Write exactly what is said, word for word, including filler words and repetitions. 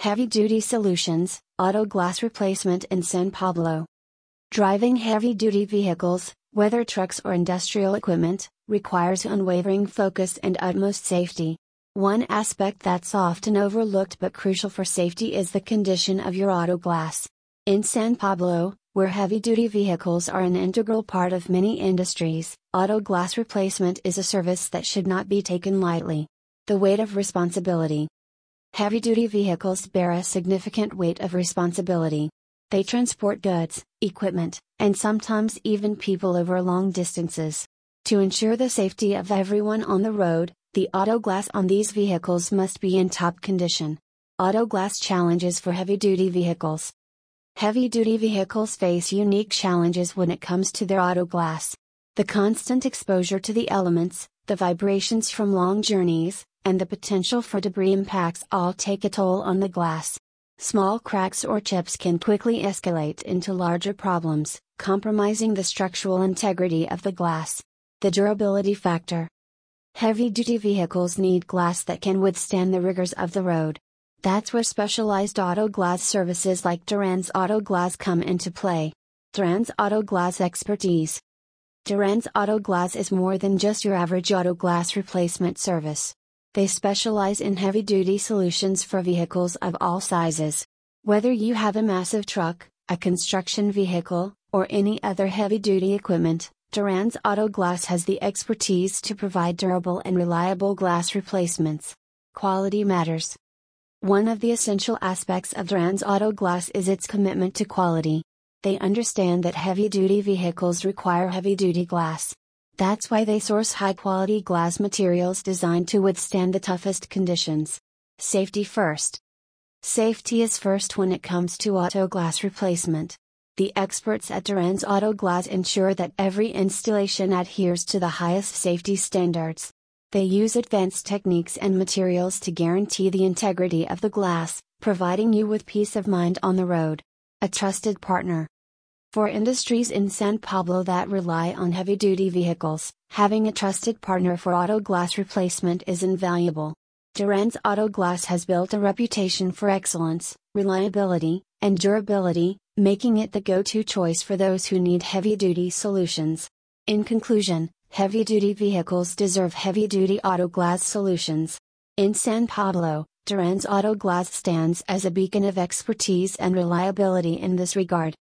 Heavy Duty Solutions, Auto Glass Replacement in San Pablo. Driving heavy-duty vehicles, whether trucks or industrial equipment, requires unwavering focus and utmost safety. One aspect that's often overlooked but crucial for safety is the condition of your auto glass. In San Pablo, where heavy-duty vehicles are an integral part of many industries, auto glass replacement is a service that should not be taken lightly. The weight of responsibility. Heavy-duty vehicles bear a significant weight of responsibility. They transport goods, equipment, and sometimes even people over long distances. To ensure the safety of everyone on the road, the auto glass on these vehicles must be in top condition. Auto glass challenges for heavy-duty vehicles. Heavy-duty vehicles face unique challenges when it comes to their auto glass. The constant exposure to the elements, the vibrations from long journeys, and the potential for debris impacts all take a toll on the glass. Small cracks or chips can quickly escalate into larger problems, compromising the structural integrity of the glass. The durability factor. Heavy-duty vehicles need glass that can withstand the rigors of the road. That's where specialized auto glass services like Duran's Auto Glass come into play. Duran's Auto Glass expertise. Duran's Auto Glass is more than just your average auto glass replacement service. They specialize in heavy-duty solutions for vehicles of all sizes. Whether you have a massive truck, a construction vehicle, or any other heavy-duty equipment, Duran's Auto Glass has the expertise to provide durable and reliable glass replacements. Quality matters. One of the essential aspects of Duran's Auto Glass is its commitment to quality. They understand that heavy-duty vehicles require heavy-duty glass. That's why they source high-quality glass materials designed to withstand the toughest conditions. Safety first. Safety is first when it comes to auto glass replacement. The experts at Duran's Auto Glass ensure that every installation adheres to the highest safety standards. They use advanced techniques and materials to guarantee the integrity of the glass, providing you with peace of mind on the road. A trusted partner. For industries in San Pablo that rely on heavy-duty vehicles, having a trusted partner for auto glass replacement is invaluable. Duran's Auto Glass has built a reputation for excellence, reliability, and durability, making it the go-to choice for those who need heavy-duty solutions. In conclusion, heavy-duty vehicles deserve heavy-duty auto glass solutions. In San Pablo, Duran's Auto Glass stands as a beacon of expertise and reliability in this regard.